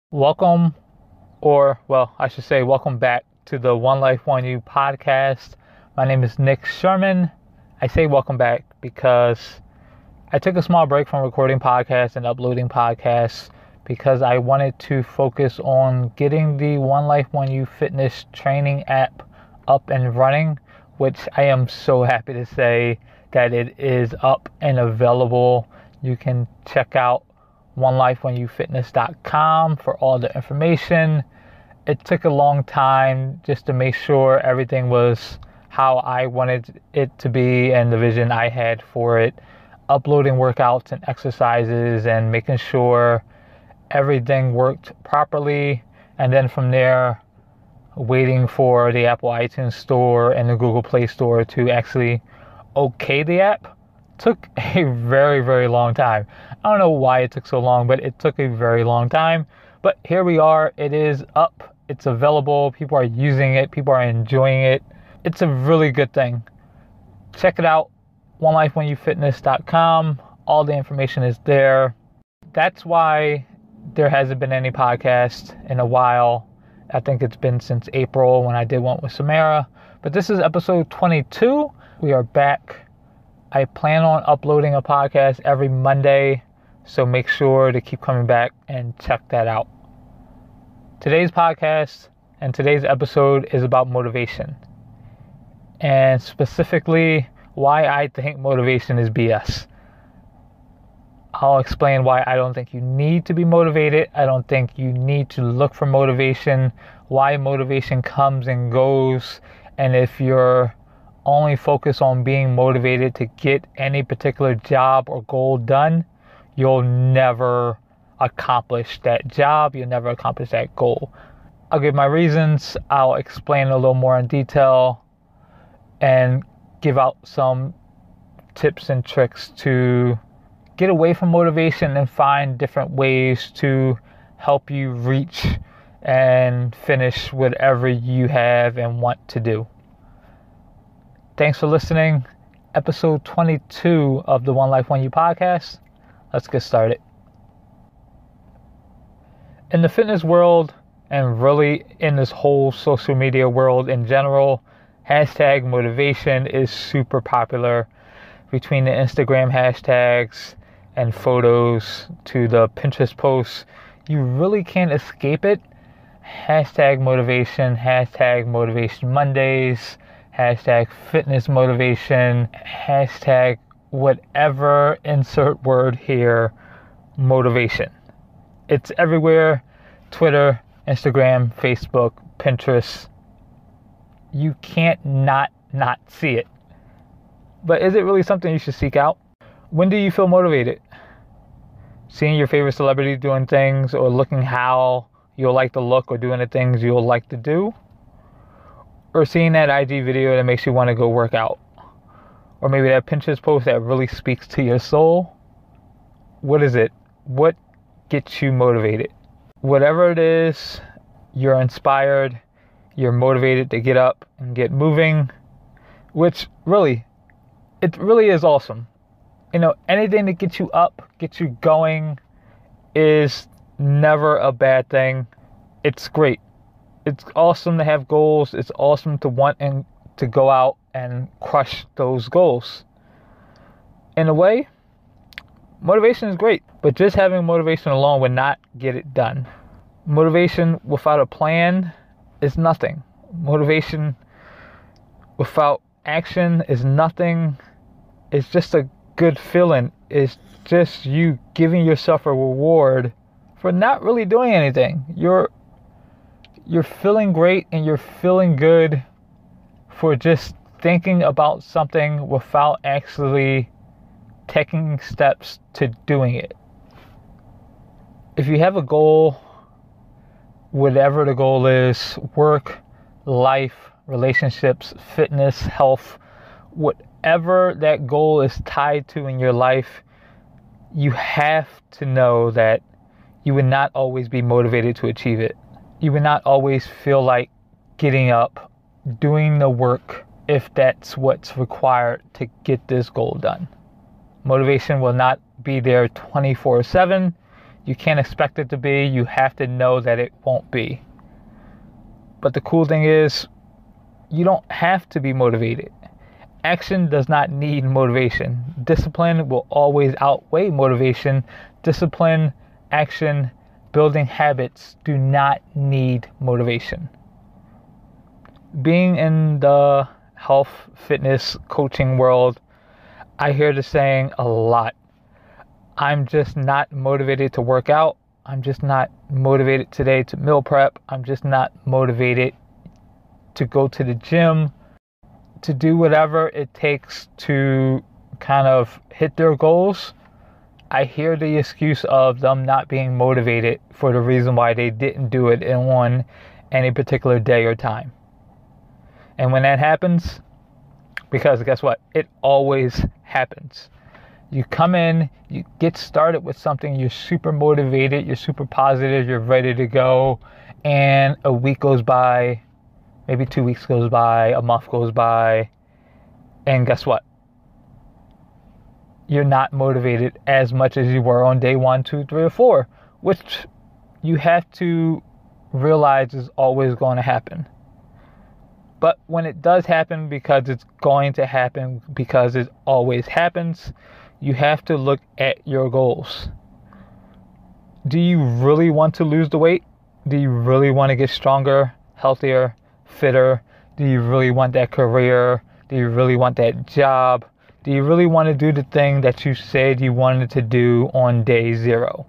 Welcome, I should say, welcome back to the One Life, One You podcast. My name is Nick Sherman. I say welcome back because I took a small break from recording podcasts and uploading podcasts because I wanted to focus on getting the One Life, One You fitness training app up and running, which I am so happy to say that it is up and available. You can check out onelifeoneyouFitness.com for all the information. It took a long time just to make sure everything was how I wanted it to be and the vision I had for it. Uploading workouts and exercises and making sure everything worked properly. And then from there, waiting for the Apple iTunes Store and the Google Play Store to actually okay the app took a very, very long time. I don't know why it took so long, but it took a very long time. But here we are. It is up. It's available. People are using it. People are enjoying it. It's a really good thing. Check it out. onelifeoneyouFitness.com. All the information is there. That's why there hasn't been any podcast in a while. I think it's been since April when I did one with Samara. But this is episode 22. We are back. I plan on uploading a podcast every Monday, so make sure to keep coming back and check that out. Today's podcast and today's episode is about motivation, and specifically why I think motivation is BS. I'll explain why I don't think you need to be motivated. I don't think you need to look for motivation, why motivation comes and goes, and if you're only focus on being motivated to get any particular job or goal done, you'll never accomplish that job, you'll never accomplish that goal. I'll give my reasons, I'll explain a little more in detail, and give out some tips and tricks to get away from motivation and find different ways to help you reach and finish whatever you have and want to do. Thanks for listening. Episode 22 of the One Life, One You podcast. Let's get started. In the fitness world, and really in this whole social media world in general, hashtag motivation is super popular. Between the Instagram hashtags and photos to the Pinterest posts, you really can't escape it. Hashtag motivation Mondays, hashtag fitness motivation, hashtag whatever, insert word here, motivation. It's everywhere. Twitter, Instagram, Facebook, Pinterest. You can't not see it. But is it really something you should seek out? When do you feel motivated? Seeing your favorite celebrity doing things, or looking how you'll like to look, or doing the things you'll like to do? Or seeing that IG video that makes you want to go work out? Or maybe that Pinterest post that really speaks to your soul? What is it? What gets you motivated? Whatever it is, you're inspired, you're motivated to get up and get moving, which really, it really is awesome. You know, anything that gets you up, gets you going, is never a bad thing. It's great. It's awesome to have goals. It's awesome to want and to go out and crush those goals. In a way, motivation is great, but just having motivation alone would not get it done. Motivation without a plan is nothing. Motivation without action is nothing. It's just a good feeling. It's just you giving yourself a reward for not really doing anything. You're feeling great and you're feeling good for just thinking about something without actually taking steps to doing it. If you have a goal, whatever the goal is, work, life, relationships, fitness, health, whatever that goal is tied to in your life, you have to know that you would not always be motivated to achieve it. You would not always feel like getting up, doing the work, if that's what's required to get this goal done. Motivation will not be there 24/7. You can't expect it to be. You have to know that it won't be. But the cool thing is, you don't have to be motivated. Action does not need motivation. Discipline will always outweigh motivation. Discipline, action, building habits do not need motivation. Being in the health, fitness, coaching world, I hear the saying a lot. I'm just not motivated to work out. I'm just not motivated today to meal prep. I'm just not motivated to go to the gym, to do whatever it takes to kind of hit their goals. I hear the excuse of them not being motivated for the reason why they didn't do it on any particular day or time. And when that happens, because guess what? It always happens. You come in, you get started with something, you're super motivated, you're super positive, you're ready to go, and a week goes by, maybe 2 weeks goes by, a month goes by, and guess what? You're not motivated as much as you were on day 1, 2, 3, or 4, which you have to realize is always going to happen. But when it does happen, because it's going to happen, because it always happens, you have to look at your goals. Do you really want to lose the weight? Do you really want to get stronger, healthier, fitter? Do you really want that career? Do you really want that job? Do you really want to do the thing that you said you wanted to do on day 0?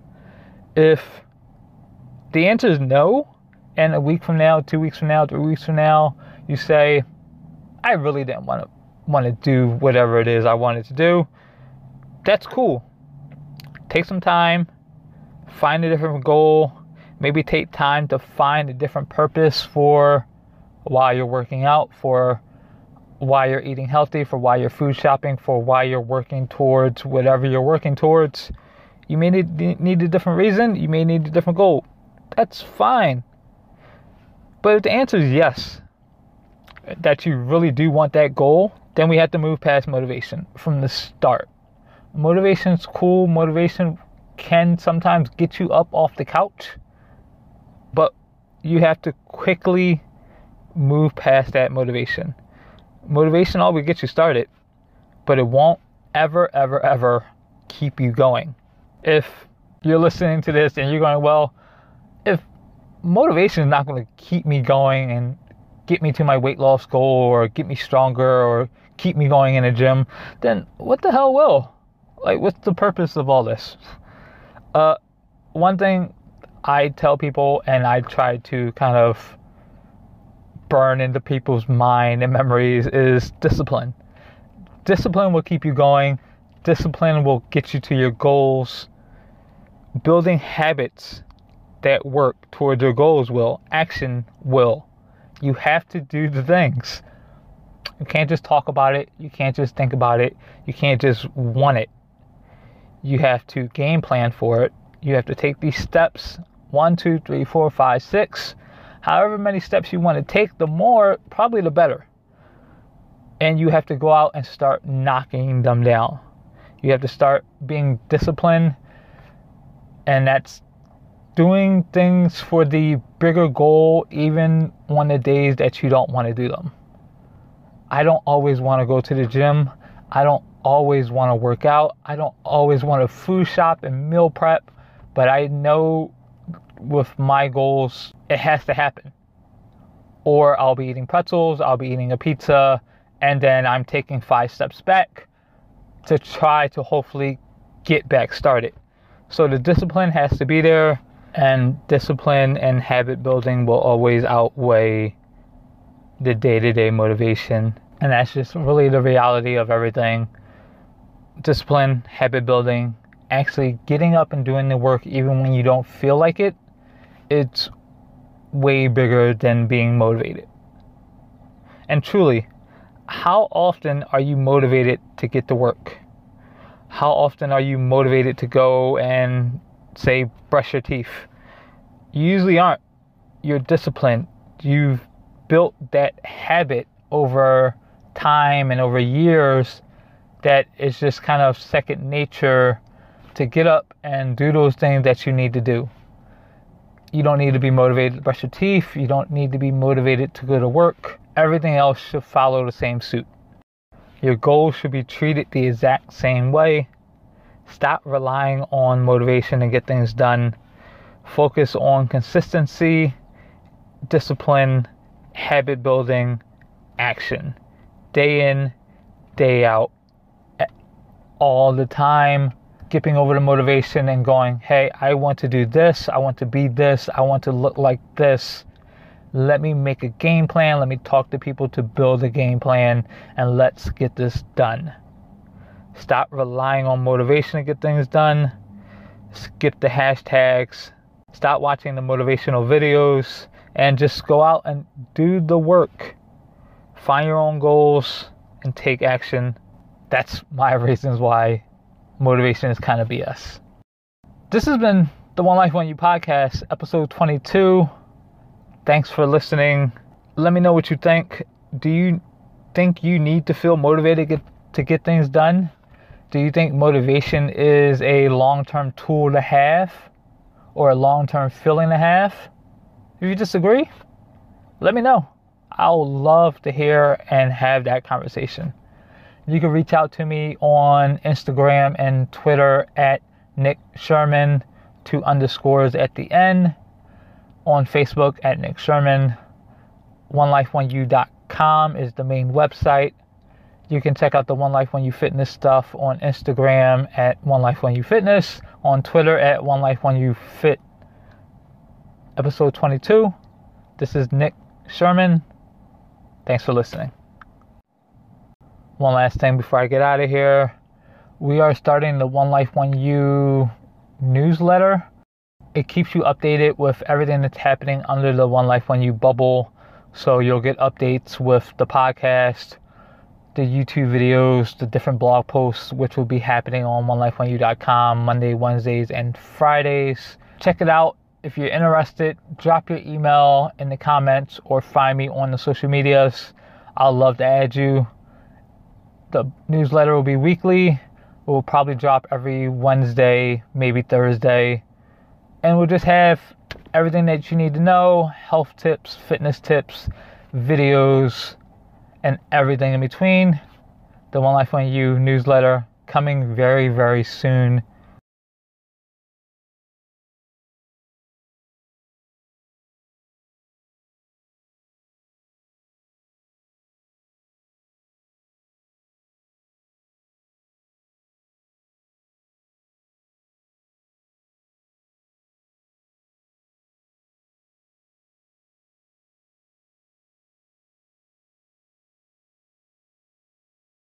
If the answer is no, and a week from now, 2 weeks from now, 3 weeks from now, you say, I really didn't want to do whatever it is I wanted to do, that's cool. Take some time, find a different goal, maybe take time to find a different purpose for why you're working out, for why you're eating healthy, for why you're food shopping, for why you're working towards whatever you're working towards. You may need a different reason, you may need a different goal. That's fine. But if the answer is yes, that you really do want that goal, then we have to move past motivation from the start. Motivation's cool. Motivation can sometimes get you up off the couch, but you have to quickly move past that motivation. Motivation always gets you started, but it won't ever keep you going. If you're listening to this and you're going, well, if motivation is not going to keep me going and get me to my weight loss goal or get me stronger or keep me going in a gym, then what the hell will? Like, what's the purpose of all this? One thing I tell people, and I try to kind of burn into people's mind and memories, is discipline. Discipline will keep you going. Discipline will get you to your goals. Building habits that work towards your goals will. Action will. You have to do the things. You can't just talk about it. You can't just think about it. You can't just want it. You have to game plan for it. You have to take these steps, 1, 2, 3, 4, 5, 6. However many steps you want to take, the more, probably the better. And you have to go out and start knocking them down. You have to start being disciplined, and that's doing things for the bigger goal, even on the days that you don't want to do them. I don't always want to go to the gym. I don't always want to work out. I don't always want to food shop and meal prep, but I know with my goals, it has to happen. Or I'll be eating pretzels, I'll be eating a pizza, and then I'm taking 5 steps back to try to hopefully get back started. So the discipline has to be there, and discipline and habit building will always outweigh the day-to-day motivation. And that's just really the reality of everything. Discipline, habit building, actually getting up and doing the work even when you don't feel like it, it's way bigger than being motivated. And truly, how often are you motivated to get to work? How often are you motivated to go and, say, brush your teeth? You usually aren't. You're disciplined. You've built that habit over time and over years that it's just kind of second nature to get up and do those things that you need to do. You don't need to be motivated to brush your teeth. You don't need to be motivated to go to work. Everything else should follow the same suit. Your goals should be treated the exact same way. Stop relying on motivation to get things done. Focus on consistency, discipline, habit building, action. Day in, day out, all the time. Skipping over the motivation and going, hey, I want to do this. I want to be this. I want to look like this. Let me make a game plan. Let me talk to people to build a game plan, and let's get this done. Stop relying on motivation to get things done. Skip the hashtags. Stop watching the motivational videos and just go out and do the work. Find your own goals and take action. That's my reasons why motivation is kind of BS. This has been the One Life One You podcast, episode 22. Thanks for listening. Let me know what you think. Do you think you need to feel motivated to get things done? Do you think motivation is a long-term tool to have or a long-term feeling to have? If you disagree, let me know. I'll love to hear and have that conversation. You can reach out to me on Instagram and Twitter at Nick Sherman, 2 underscores at the end. On Facebook at Nick Sherman. OneLifeOneYou.com is the main website. You can check out the One Life One You Fitness stuff on Instagram at One Life One You Fitness. On Twitter at One Life One You Fit. Episode 22. This is Nick Sherman. Thanks for listening. One last thing before I get out of here. We are starting the One Life One You newsletter. It keeps you updated with everything that's happening under the One Life One You bubble. So you'll get updates with the podcast, the YouTube videos, the different blog posts, which will be happening on OneLifeOneYou.com Monday, Wednesdays, and Fridays. Check it out. If you're interested, drop your email in the comments or find me on the social medias. I'll love to add you. The newsletter will be weekly. It will probably drop every Wednesday, maybe Thursday. And we'll just have everything that you need to know, health tips, fitness tips, videos, and everything in between. The One Life One You newsletter coming very, very soon.